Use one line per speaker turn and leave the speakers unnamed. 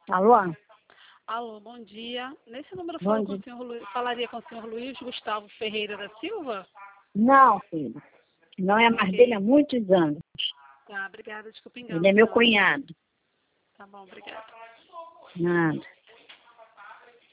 Alô?
Alô, bom dia. Nesse número
Bom dia.
falaria com o senhor Luiz Gustavo Ferreira da Silva?
Não, filho. Não é mais dele há muitos anos.
Tá, obrigada. Desculpa o engano.
Ele é meu
senhora.
cunhado.
Tá bom, obrigada.
Nada.